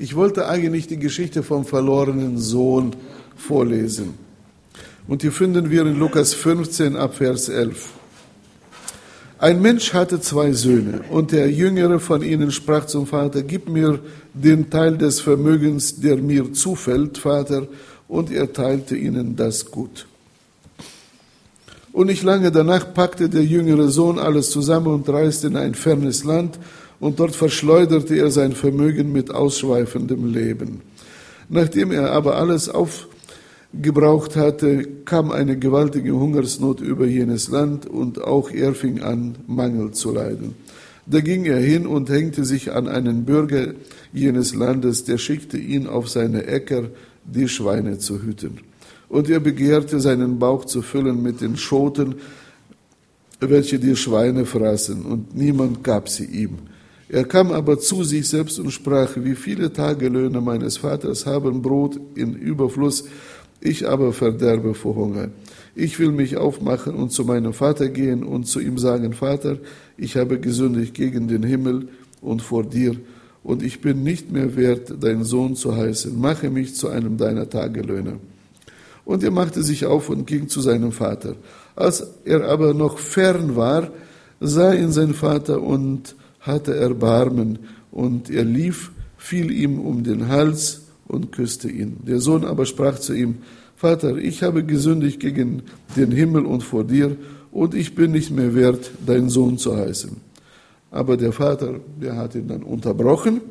Ich wollte eigentlich die Geschichte vom verlorenen Sohn vorlesen. Und die finden wir in Lukas 15 ab Vers 11. Ein Mensch hatte 2 Söhne, und der jüngere von ihnen sprach zum Vater: Gib mir den Teil des Vermögens, der mir zufällt, Vater. Und er teilte ihnen das Gut. Und nicht lange danach packte der jüngere Sohn alles zusammen und reiste in ein fernes Land, und dort verschleuderte er sein Vermögen mit ausschweifendem Leben. Nachdem er aber alles aufgebraucht hatte, kam eine gewaltige Hungersnot über jenes Land, und auch er fing an, Mangel zu leiden. Da ging er hin und hängte sich an einen Bürger jenes Landes, der schickte ihn auf seine Äcker, die Schweine zu hüten. Und er begehrte, seinen Bauch zu füllen mit den Schoten, welche die Schweine fraßen, und niemand gab sie ihm. Er kam aber zu sich selbst und sprach: Wie viele Tagelöhner meines Vaters haben Brot in Überfluss, ich aber verderbe vor Hunger. Ich will mich aufmachen und zu meinem Vater gehen und zu ihm sagen: Vater, ich habe gesündigt gegen den Himmel und vor dir, und ich bin nicht mehr wert, dein Sohn zu heißen. Mache mich zu einem deiner Tagelöhner. Und er machte sich auf und ging zu seinem Vater. Als er aber noch fern war, sah ihn sein Vater und hatte Erbarmen, und er lief, fiel ihm um den Hals und küsste ihn. Der Sohn aber sprach zu ihm: Vater, ich habe gesündigt gegen den Himmel und vor dir, und ich bin nicht mehr wert, dein Sohn zu heißen. Aber der Vater, der hat ihn dann unterbrochen.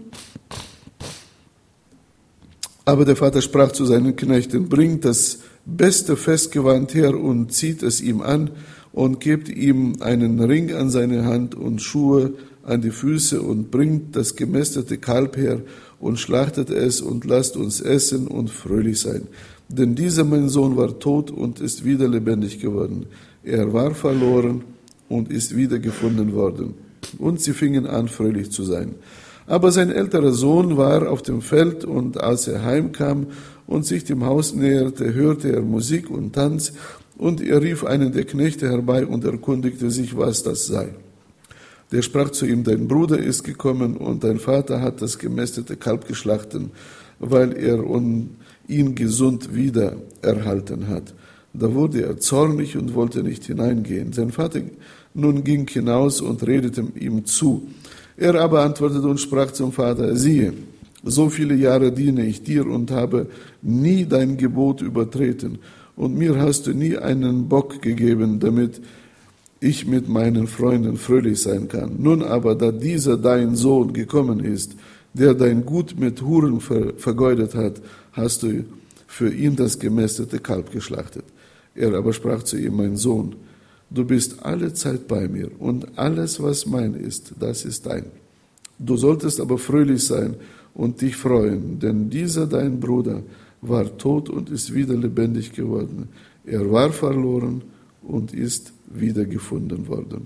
Aber der Vater sprach zu seinen Knechten: Bringt das beste Festgewand her und zieht es ihm an und gebt ihm einen Ring an seine Hand und Schuhe an die Füße und bringt das gemästete Kalb her und schlachtet es und lasst uns essen und fröhlich sein. Denn dieser mein Sohn war tot und ist wieder lebendig geworden. Er war verloren und ist wieder gefunden worden. Und sie fingen an, fröhlich zu sein. Aber sein älterer Sohn war auf dem Feld, und als er heimkam und sich dem Haus näherte, hörte er Musik und Tanz, und er rief einen der Knechte herbei und erkundigte sich, was das sei. Der sprach zu ihm: Dein Bruder ist gekommen, und dein Vater hat das gemästete Kalb geschlachtet, weil er ihn gesund wieder erhalten hat. Da wurde er zornig und wollte nicht hineingehen. Sein Vater nun ging hinaus und redete ihm zu. Er aber antwortete und sprach zum Vater: Siehe, so viele Jahre diene ich dir und habe nie dein Gebot übertreten, und mir hast du nie einen Bock gegeben, damit ich mit meinen Freunden fröhlich sein kann. Nun aber, da dieser dein Sohn gekommen ist, der dein Gut mit Huren vergeudet hat, hast du für ihn das gemästete Kalb geschlachtet. Er aber sprach zu ihm: Mein Sohn, du bist alle Zeit bei mir, und alles, was mein ist, das ist dein. Du solltest aber fröhlich sein und dich freuen, denn dieser dein Bruder war tot und ist wieder lebendig geworden. Er war verloren und ist wiedergefunden worden.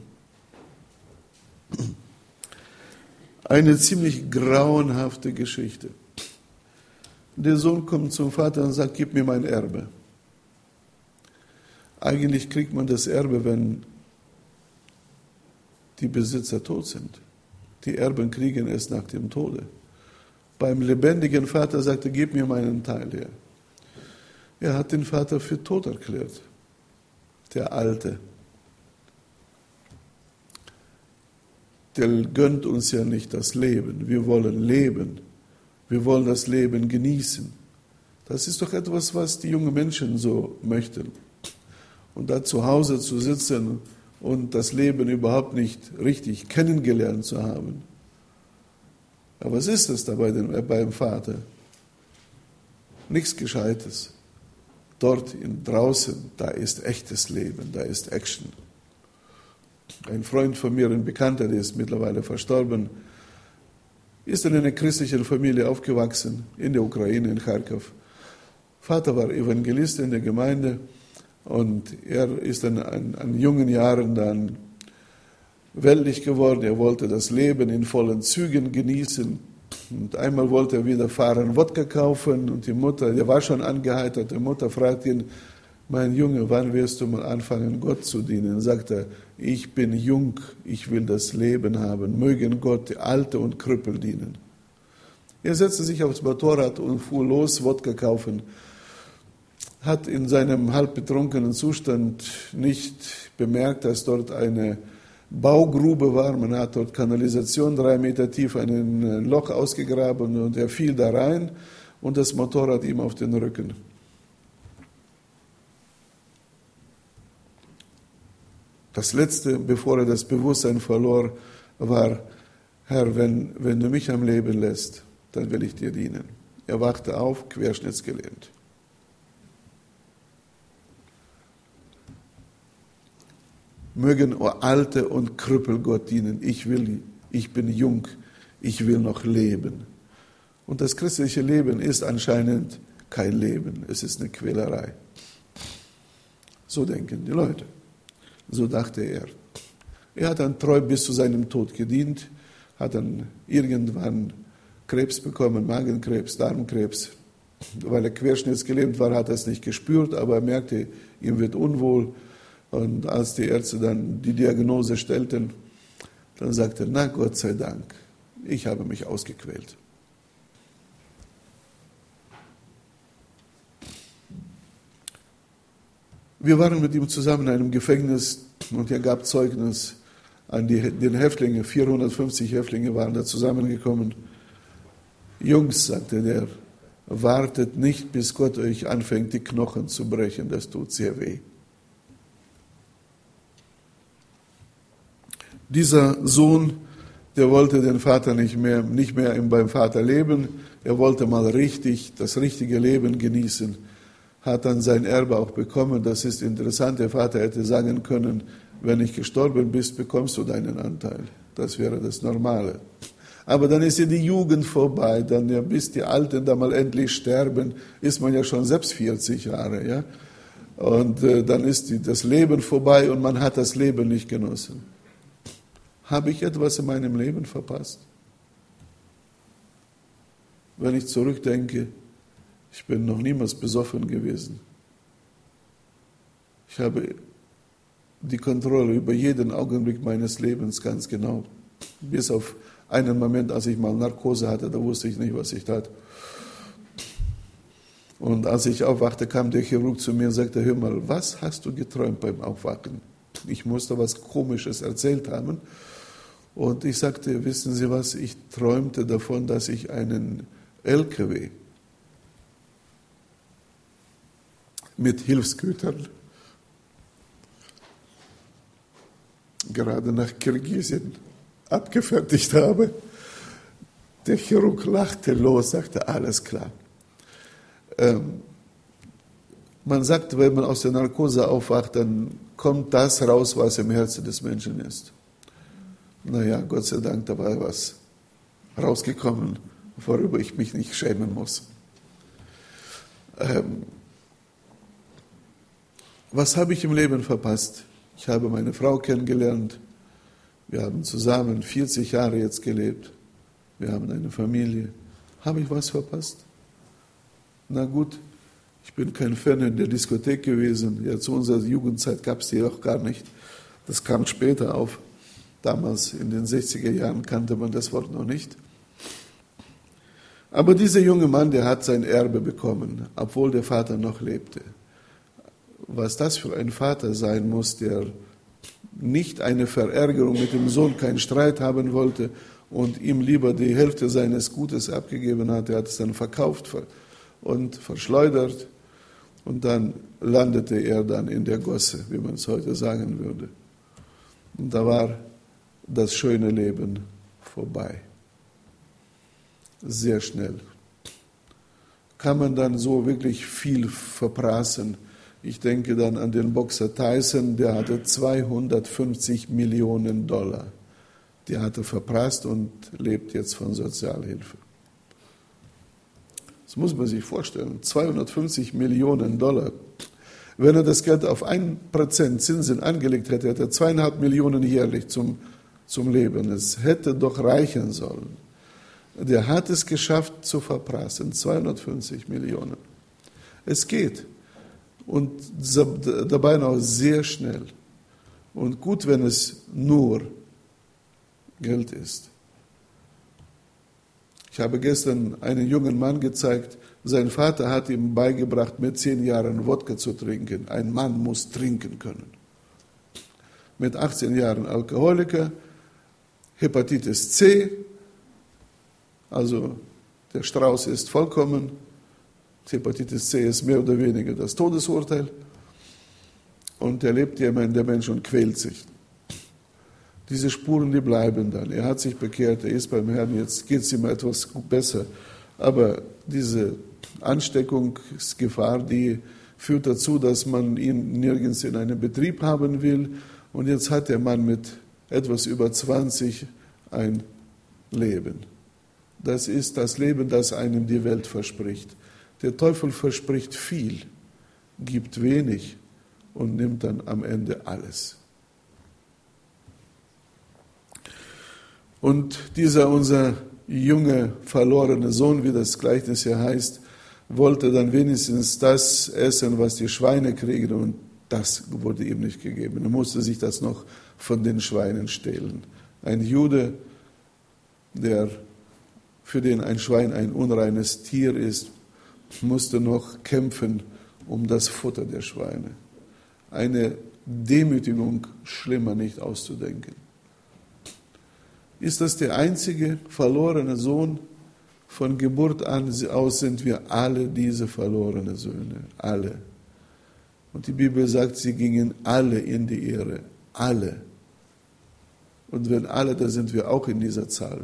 Eine ziemlich grauenhafte Geschichte. Der Sohn kommt zum Vater und sagt: Gib mir mein Erbe. Eigentlich kriegt man das Erbe, wenn die Besitzer tot sind. Die Erben kriegen es nach dem Tode. Beim lebendigen Vater sagt er: Gib mir meinen Teil her. Er hat den Vater für tot erklärt. Der Alte. Der gönnt uns ja nicht das Leben. Wir wollen leben. Wir wollen das Leben genießen. Das ist doch etwas, was die jungen Menschen so möchten. Und da zu Hause zu sitzen und das Leben überhaupt nicht richtig kennengelernt zu haben. Aber was ist es da beim Vater? Nichts Gescheites. Dort draußen, da ist echtes Leben, da ist Action. Ein Freund von mir, ein Bekannter, der ist mittlerweile verstorben, ist in einer christlichen Familie aufgewachsen, in der Ukraine, in Kharkov. Vater war Evangelist in der Gemeinde, und er ist dann an jungen Jahren dann weltlich geworden. Er wollte das Leben in vollen Zügen genießen. Und einmal wollte er wieder fahren, Wodka kaufen, und die Mutter, der war schon angeheitert, die Mutter fragt ihn: Mein Junge, wann wirst du mal anfangen, Gott zu dienen? Sagt er: Ich bin jung, ich will das Leben haben. Mögen Gott Alte und Krüppel dienen. Er setzte sich aufs Motorrad und fuhr los, Wodka kaufen. Hat in seinem halb betrunkenen Zustand nicht bemerkt, dass dort eine Baugrube war. Man hat dort Kanalisation 3 Meter tief ein Loch ausgegraben und er fiel da rein und das Motorrad ihm auf den Rücken. Das Letzte, bevor er das Bewusstsein verlor, war: Herr, wenn du mich am Leben lässt, dann will ich dir dienen. Er wachte auf, querschnittsgelähmt. Mögen Alte und Krüppel Gott dienen. Ich bin jung, ich will noch leben. Und das christliche Leben ist anscheinend kein Leben, es ist eine Quälerei. So denken die Leute. So dachte er. Er hat dann treu bis zu seinem Tod gedient, hat dann irgendwann Krebs bekommen, Magenkrebs, Darmkrebs. Weil er querschnittsgelähmt war, hat er es nicht gespürt, aber er merkte, ihm wird unwohl. Und als die Ärzte dann die Diagnose stellten, dann sagte er: Na Gott sei Dank, ich habe mich ausgequält. Wir waren mit ihm zusammen in einem Gefängnis und er gab Zeugnis an den Häftlinge. 450 Häftlinge waren da zusammengekommen. Jungs, sagte er, wartet nicht, bis Gott euch anfängt, die Knochen zu brechen, das tut sehr weh. Dieser Sohn, der wollte den Vater nicht mehr beim Vater leben, er wollte mal das richtige Leben genießen, hat dann sein Erbe auch bekommen. Das ist interessant, der Vater hätte sagen können: Wenn ich gestorben bist, bekommst du deinen Anteil. Das wäre das Normale. Aber dann ist ja die Jugend vorbei, dann ja, bis die Alten da mal endlich sterben, ist man ja schon selbst 40 Jahre. Ja? Und dann ist das Leben vorbei und man hat das Leben nicht genossen. Habe ich etwas in meinem Leben verpasst? Wenn ich zurückdenke, ich bin noch niemals besoffen gewesen. Ich habe die Kontrolle über jeden Augenblick meines Lebens ganz genau. Bis auf einen Moment, als ich mal Narkose hatte, da wusste ich nicht, was ich tat. Und als ich aufwachte, kam der Chirurg zu mir und sagte: Hör mal, was hast du geträumt beim Aufwachen? Ich musste was Komisches erzählt haben. Und ich sagte: Wissen Sie was, ich träumte davon, dass ich einen LKW mit Hilfsgütern gerade nach Kirgisien abgefertigt habe. Der Chirurg lachte los, sagte: Alles klar. Man sagt, wenn man aus der Narkose aufwacht, dann kommt das raus, was im Herzen des Menschen ist. Naja, Gott sei Dank, da war was rausgekommen, worüber ich mich nicht schämen muss. Was habe ich im Leben verpasst? Ich habe meine Frau kennengelernt. Wir haben zusammen 40 Jahre jetzt gelebt. Wir haben eine Familie. Habe ich was verpasst? Na gut, ich bin kein Fan in der Diskothek gewesen. Ja, zu unserer Jugendzeit gab es die auch gar nicht. Das kam später auf. Damals in den 60er Jahren kannte man das Wort noch nicht. Aber dieser junge Mann, der hat sein Erbe bekommen, obwohl der Vater noch lebte. Was das für ein Vater sein muss, der nicht eine Verärgerung mit dem Sohn, keinen Streit haben wollte und ihm lieber die Hälfte seines Gutes abgegeben hat. Er hat es dann verkauft und verschleudert und dann landete er dann in der Gosse, wie man es heute sagen würde. Und da war das schöne Leben vorbei. Sehr schnell. Kann man dann so wirklich viel verprassen? Ich denke dann an den Boxer Tyson, der hatte 250 Millionen $. Der hatte verprasst und lebt jetzt von Sozialhilfe. Das muss man sich vorstellen. 250 Millionen $. Wenn er das Geld auf 1% Zinsen angelegt hätte, hätte er 2,5 Millionen jährlich zum Leben. Es hätte doch reichen sollen. Der hat es geschafft zu verprassen. 250 Millionen. Es geht. Und dabei noch sehr schnell. Und gut, wenn es nur Geld ist. Ich habe gestern einen jungen Mann gezeigt, sein Vater hat ihm beigebracht, mit 10 Jahren Wodka zu trinken. Ein Mann muss trinken können. Mit 18 Jahren Alkoholiker, Hepatitis C, also der Strauß ist vollkommen. Hepatitis C ist mehr oder weniger das Todesurteil. Und er lebt ja immer in der Mensch und quält sich. Diese Spuren, die bleiben dann. Er hat sich bekehrt, er ist beim Herrn, jetzt geht es ihm etwas besser. Aber diese Ansteckungsgefahr, die führt dazu, dass man ihn nirgends in einem Betrieb haben will. Und jetzt hat der Mann mit etwas über 20 ein Leben. Das ist das Leben, das einem die Welt verspricht. Der Teufel verspricht viel, gibt wenig und nimmt dann am Ende alles. Und dieser unser junge, verlorene Sohn, wie das Gleichnis hier heißt, wollte dann wenigstens das essen, was die Schweine kriegen, und das wurde ihm nicht gegeben. Er musste sich das noch von den Schweinen stehlen. Ein Jude, für den ein Schwein ein unreines Tier ist, musste noch kämpfen um das Futter der Schweine. Eine Demütigung schlimmer nicht auszudenken. Ist das der einzige verlorene Sohn? Von Geburt an aus sind wir alle diese verlorenen Söhne, alle. Und die Bibel sagt, sie gingen alle in die Irre, alle. Und wenn alle, da sind wir auch in dieser Zahl.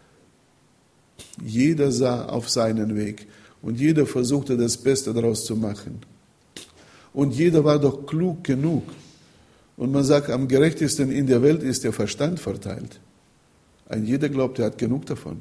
Jeder sah auf seinen Weg und jeder versuchte, das Beste daraus zu machen. Und jeder war doch klug genug. Und man sagt, am gerechtesten in der Welt ist der Verstand verteilt. Ein jeder glaubt, er hat genug davon.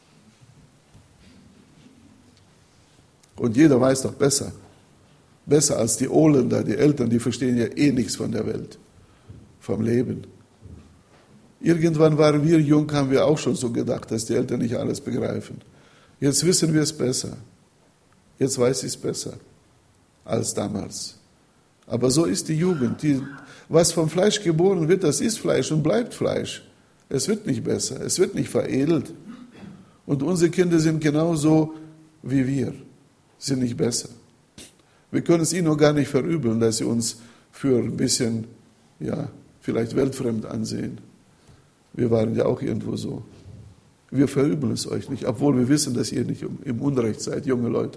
Und jeder weiß doch besser. Besser als die Ohländer, die Eltern, die verstehen ja eh nichts von der Welt, vom Leben. Irgendwann waren wir jung, haben wir auch schon so gedacht, dass die Eltern nicht alles begreifen. Jetzt wissen wir es besser. Jetzt weiß ich es besser als damals. Aber so ist die Jugend. Was vom Fleisch geboren wird, das ist Fleisch und bleibt Fleisch. Es wird nicht besser, es wird nicht veredelt. Und unsere Kinder sind genauso wie wir, sind nicht besser. Wir können es ihnen noch gar nicht verübeln, dass sie uns für ein bisschen, vielleicht weltfremd ansehen. Wir waren ja auch irgendwo so. Wir verübeln es euch nicht, obwohl wir wissen, dass ihr nicht im Unrecht seid, junge Leute.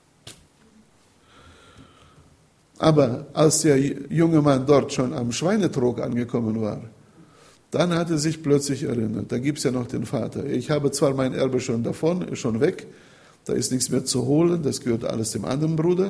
Aber als der junge Mann dort schon am Schweinetrog angekommen war, dann hat er sich plötzlich erinnert, da gibt es ja noch den Vater. Ich habe zwar mein Erbe schon davon, schon weg, da ist nichts mehr zu holen, das gehört alles dem anderen Bruder,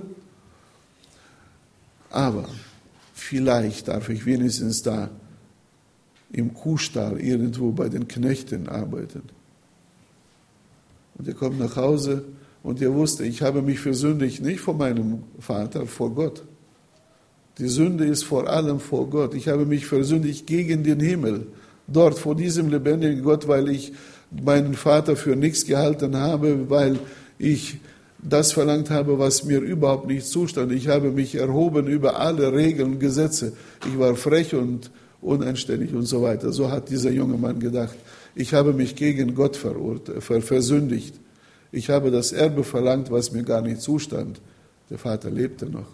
aber vielleicht darf ich wenigstens da im Kuhstall irgendwo bei den Knechten arbeiten. Und er kommt nach Hause und er wusste, ich habe mich versündigt, nicht vor meinem Vater, vor Gott. Die Sünde ist vor allem vor Gott. Ich habe mich versündigt gegen den Himmel, dort vor diesem lebendigen Gott, weil ich meinen Vater für nichts gehalten habe, weil ich das verlangt habe, was mir überhaupt nicht zustand. Ich habe mich erhoben über alle Regeln und Gesetze. Ich war frech und unanständig und so weiter. So hat dieser junge Mann gedacht. Ich habe mich gegen Gott versündigt. Ich habe das Erbe verlangt, was mir gar nicht zustand. Der Vater lebte noch.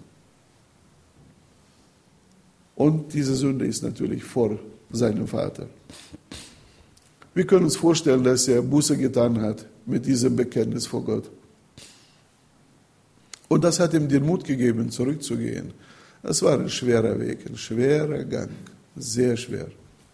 Und diese Sünde ist natürlich vor seinem Vater. Wir können uns vorstellen, dass er Buße getan hat mit diesem Bekenntnis vor Gott. Und das hat ihm den Mut gegeben, zurückzugehen. Das war ein schwerer Weg, ein schwerer Gang, sehr schwer.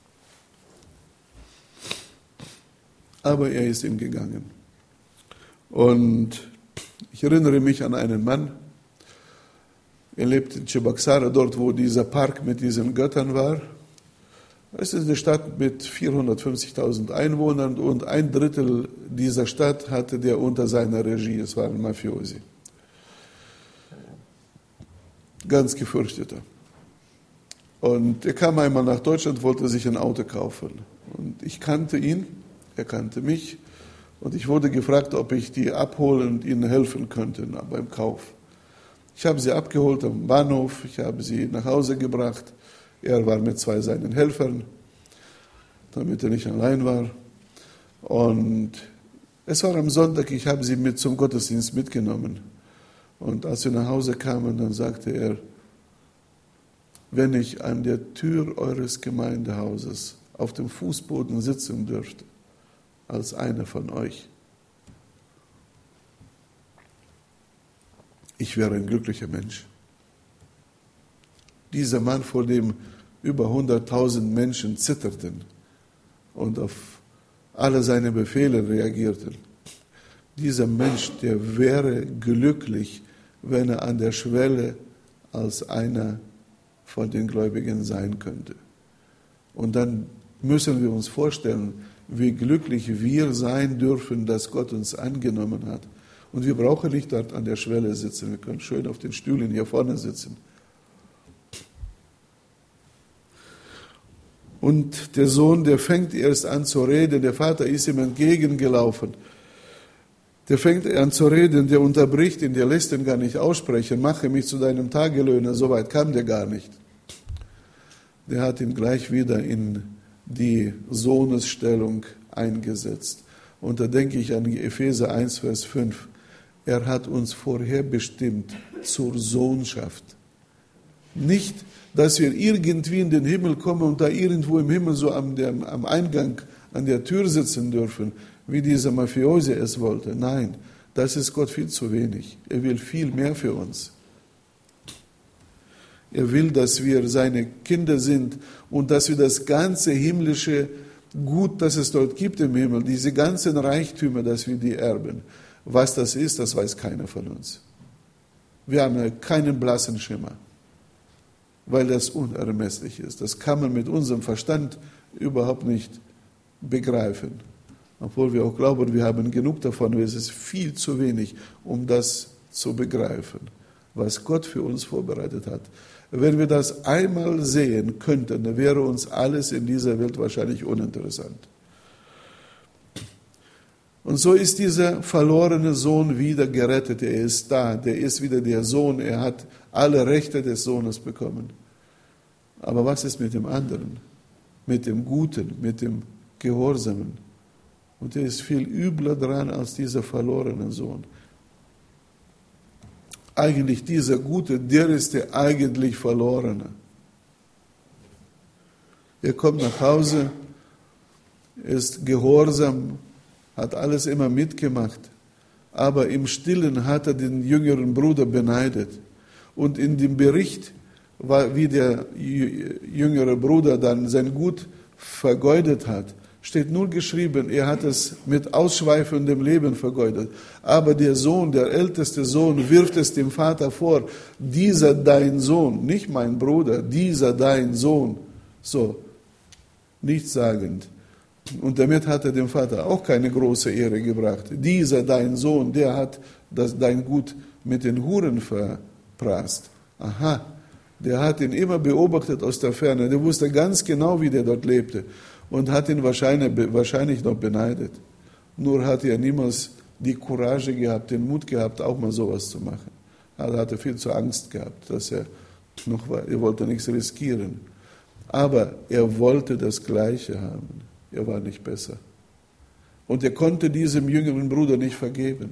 Aber er ist ihm gegangen. Und ich erinnere mich an einen Mann, er lebt in Cheboksara, dort wo dieser Park mit diesen Göttern war. Es ist eine Stadt mit 450.000 Einwohnern und 1/3 dieser Stadt hatte der unter seiner Regie, es waren Mafiosi. Ganz gefürchteter. Und er kam einmal nach Deutschland, wollte sich ein Auto kaufen. Und ich kannte ihn, er kannte mich. Und ich wurde gefragt, ob ich die abholen und ihnen helfen könnte beim Kauf. Ich habe sie abgeholt am Bahnhof, ich habe sie nach Hause gebracht. Er war mit 2 seinen Helfern, damit er nicht allein war. Und Es war am Sonntag, ich habe sie mit zum Gottesdienst mitgenommen. Und als wir nach Hause kamen, dann sagte er, wenn ich an der Tür eures Gemeindehauses auf dem Fußboden sitzen dürfte, als einer von euch, ich wäre ein glücklicher Mensch. Dieser Mann, vor dem über 100.000 Menschen zitterten und auf alle seine Befehle reagierten. Dieser Mensch, der wäre glücklich, wenn er an der Schwelle als einer von den Gläubigen sein könnte. Und dann müssen wir uns vorstellen, wie glücklich wir sein dürfen, dass Gott uns angenommen hat. Und wir brauchen nicht dort an der Schwelle sitzen, wir können schön auf den Stühlen hier vorne sitzen. Und der Sohn, der fängt erst an zu reden, der Vater ist ihm entgegengelaufen. Der fängt an zu reden, der unterbricht ihn, der lässt ihn gar nicht aussprechen, mache mich zu deinem Tagelöhner, so weit kam der gar nicht. Der hat ihn gleich wieder in die Sohnesstellung eingesetzt. Und da denke ich an Epheser 1, Vers 5. Er hat uns vorherbestimmt zur Sohnschaft. Nicht, dass wir irgendwie in den Himmel kommen und da irgendwo im Himmel so am Eingang an der Tür sitzen dürfen, wie dieser Mafiosi es wollte. Nein, das ist Gott viel zu wenig. Er will viel mehr für uns. Er will, dass wir seine Kinder sind und dass wir das ganze himmlische Gut, das es dort gibt im Himmel, diese ganzen Reichtümer, dass wir die erben. Was das ist, das weiß keiner von uns. Wir haben keinen blassen Schimmer, weil das unermesslich ist. Das kann man mit unserem Verstand überhaupt nicht begreifen. Obwohl wir auch glauben, wir haben genug davon, aber es ist viel zu wenig, um das zu begreifen, was Gott für uns vorbereitet hat. Wenn wir das einmal sehen könnten, dann wäre uns alles in dieser Welt wahrscheinlich uninteressant. Und so ist dieser verlorene Sohn wieder gerettet. Er ist da, der ist wieder der Sohn. Er hat alle Rechte des Sohnes bekommen. Aber was ist mit dem anderen? Mit dem Guten, mit dem Gehorsamen? Und er ist viel übler dran als dieser verlorene Sohn. Eigentlich dieser Gute, der ist der eigentlich Verlorene. Er kommt nach Hause, ist gehorsam, hat alles immer mitgemacht, aber im Stillen hat er den jüngeren Bruder beneidet. Und in dem Bericht, wie der jüngere Bruder dann sein Gut vergeudet hat, steht nur geschrieben, er hat es mit ausschweifendem Leben vergeudet. Aber der Sohn, der älteste Sohn, wirft es dem Vater vor, dieser dein Sohn, nicht mein Bruder, dieser dein Sohn. So, nichtssagend. Und damit hat er dem Vater auch keine große Ehre gebracht. Dieser dein Sohn, der hat dein Gut mit den Huren verprasst. Aha, der hat ihn immer beobachtet aus der Ferne. Der wusste ganz genau, wie der dort lebte. Und hat ihn wahrscheinlich noch beneidet. Nur hat er niemals die Courage gehabt, den Mut gehabt, auch mal sowas zu machen. Er hatte viel zu Angst gehabt, dass er wollte nichts riskieren. Aber er wollte das Gleiche haben. Er war nicht besser. Und er konnte diesem jüngeren Bruder nicht vergeben.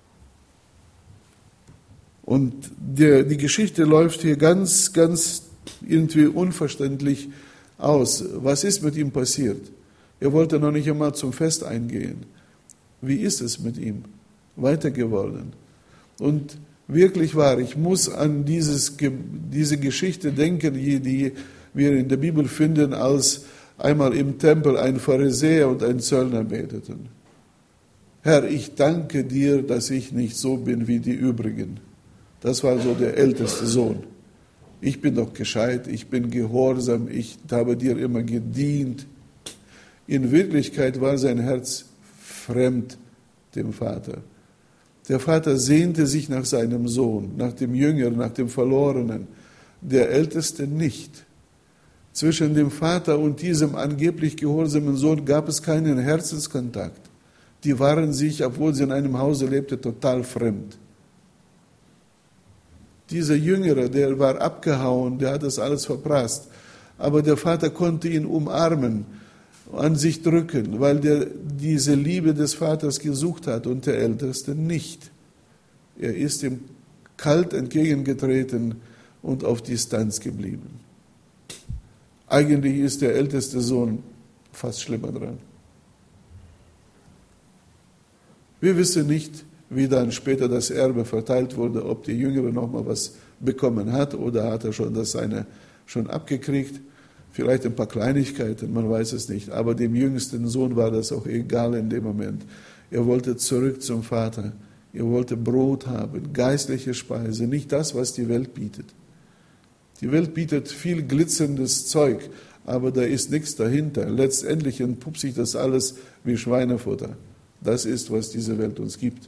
Und die Geschichte läuft hier ganz, ganz irgendwie unverständlich aus. Was ist mit ihm passiert? Er wollte noch nicht einmal zum Fest eingehen. Wie ist es mit ihm weiter geworden? Und wirklich wahr, ich muss an diese Geschichte denken, die wir in der Bibel finden, als einmal im Tempel ein Pharisäer und ein Zöllner beteten. Herr, ich danke dir, dass ich nicht so bin wie die übrigen. Das war so der älteste Sohn. Ich bin doch gescheit, ich bin gehorsam, ich habe dir immer gedient. In Wirklichkeit war sein Herz fremd dem Vater. Der Vater sehnte sich nach seinem Sohn, nach dem Jüngeren, nach dem Verlorenen, der Älteste nicht. Zwischen dem Vater und diesem angeblich gehorsamen Sohn gab es keinen Herzenskontakt. Die waren sich, obwohl sie in einem Hause lebte, total fremd. Dieser Jüngere, der war abgehauen, der hat das alles verprasst. Aber der Vater konnte ihn umarmen an sich drücken, weil der diese Liebe des Vaters gesucht hat und der Älteste nicht. Er ist ihm kalt entgegengetreten und auf Distanz geblieben. Eigentlich ist der älteste Sohn fast schlimmer dran. Wir wissen nicht, wie dann später das Erbe verteilt wurde, ob der Jüngere noch mal was bekommen hat oder hat er schon das seine schon abgekriegt. Vielleicht ein paar Kleinigkeiten, man weiß es nicht. Aber dem jüngsten Sohn war das auch egal in dem Moment. Er wollte zurück zum Vater. Er wollte Brot haben, geistliche Speise, nicht das, was die Welt bietet. Die Welt bietet viel glitzerndes Zeug, aber da ist nichts dahinter. Letztendlich entpuppt sich das alles wie Schweinefutter. Das ist, was diese Welt uns gibt.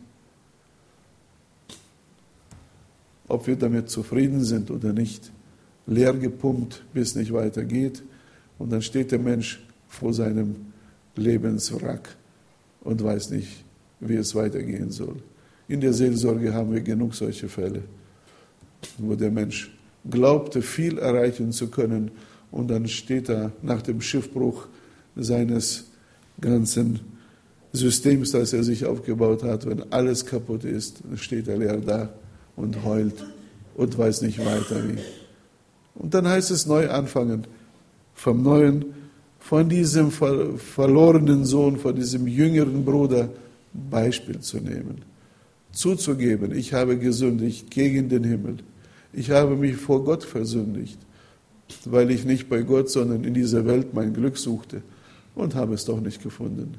Ob wir damit zufrieden sind oder nicht, leer gepumpt, bis nicht weitergeht. Und dann steht der Mensch vor seinem Lebenswrack und weiß nicht, wie es weitergehen soll. In der Seelsorge haben wir genug solche Fälle, wo der Mensch glaubte, viel erreichen zu können und dann steht er nach dem Schiffbruch seines ganzen Systems, das er sich aufgebaut hat, wenn alles kaputt ist, dann steht er leer da und heult und weiß nicht weiter wie. Und dann heißt es neu anfangen, vom Neuen, von diesem verlorenen Sohn, von diesem jüngeren Bruder Beispiel zu nehmen. Zuzugeben, ich habe gesündigt gegen den Himmel. Ich habe mich vor Gott versündigt, weil ich nicht bei Gott, sondern in dieser Welt mein Glück suchte und habe es doch nicht gefunden.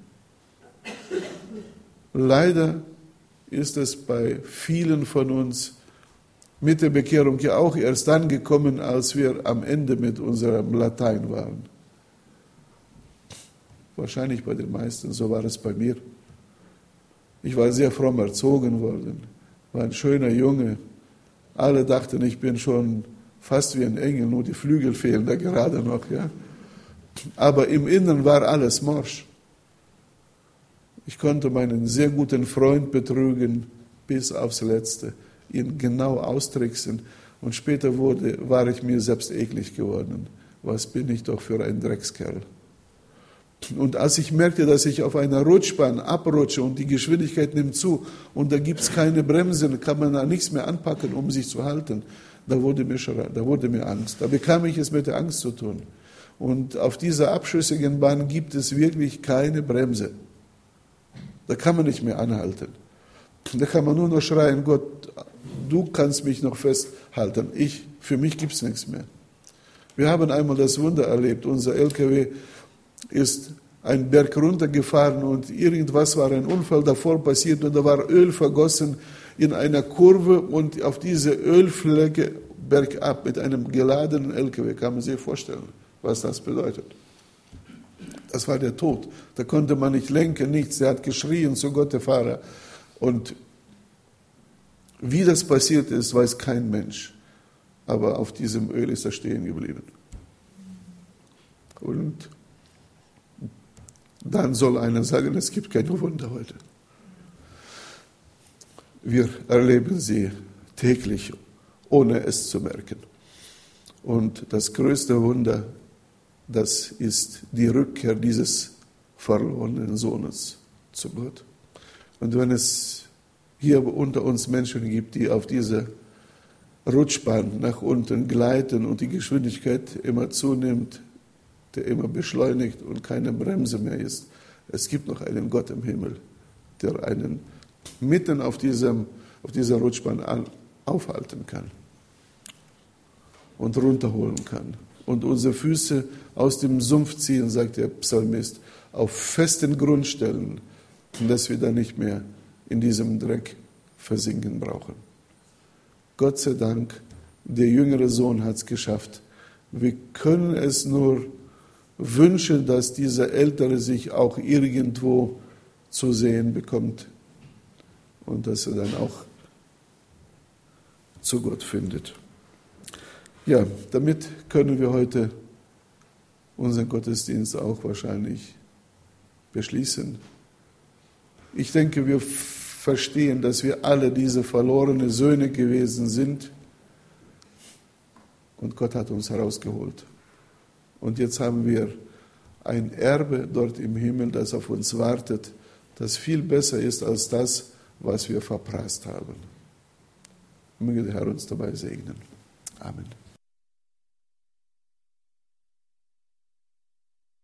Leider ist es bei vielen von uns mit der Bekehrung ja auch erst dann gekommen, als wir am Ende mit unserem Latein waren. Wahrscheinlich bei den meisten, so war es bei mir. Ich war sehr fromm erzogen worden, war ein schöner Junge. Alle dachten, ich bin schon fast wie ein Engel, nur die Flügel fehlen da gerade noch. Ja. Aber im Inneren war alles morsch. Ich konnte meinen sehr guten Freund betrügen bis aufs Letzte, ihn genau austricksen. Und später war ich mir selbst eklig geworden. Was bin ich doch für ein Dreckskerl. Und als ich merkte, dass ich auf einer Rutschbahn abrutsche und die Geschwindigkeit nimmt zu und da gibt es keine Bremsen, kann man da nichts mehr anpacken, um sich zu halten, da wurde mir Angst. Da bekam ich es mit der Angst zu tun. Und auf dieser abschüssigen Bahn gibt es wirklich keine Bremse. Da kann man nicht mehr anhalten. Da kann man nur noch schreien, Gott, du kannst mich noch festhalten. Für mich gibt es nichts mehr. Wir haben einmal das Wunder erlebt. Unser LKW ist einen Berg runtergefahren und irgendwas war ein Unfall davor passiert und da war Öl vergossen in einer Kurve und auf diese Ölflecke bergab mit einem geladenen LKW. Kann man sich vorstellen, was das bedeutet. Das war der Tod. Da konnte man nicht lenken, nichts. Er hat geschrien zu Gott, der Fahrer. Und wie das passiert ist, weiß kein Mensch. Aber auf diesem Öl ist er stehen geblieben. Und dann soll einer sagen, es gibt keine Wunder heute. Wir erleben sie täglich, ohne es zu merken. Und das größte Wunder, das ist die Rückkehr dieses verlorenen Sohnes zu Gott. Und wenn es hier unter uns Menschen gibt, die auf diese Rutschbahn nach unten gleiten und die Geschwindigkeit immer zunimmt, der immer beschleunigt und keine Bremse mehr ist. Es gibt noch einen Gott im Himmel, der einen mitten auf dieser Rutschbahn aufhalten kann und runterholen kann. Und unsere Füße aus dem Sumpf ziehen, sagt der Psalmist, auf festen Grund stellen, dass wir dann nicht mehr in diesem Dreck versinken brauchen. Gott sei Dank, der jüngere Sohn hat es geschafft. Wir können es nur wünschen, dass dieser Ältere sich auch irgendwo zu sehen bekommt und dass er dann auch zu Gott findet. Ja, damit können wir heute unseren Gottesdienst auch wahrscheinlich beschließen. Ich denke, wir verstehen, dass wir alle diese verlorenen Söhne gewesen sind und Gott hat uns herausgeholt. Und jetzt haben wir ein Erbe dort im Himmel, das auf uns wartet, das viel besser ist als das, was wir verprasst haben. Möge der Herr uns dabei segnen. Amen.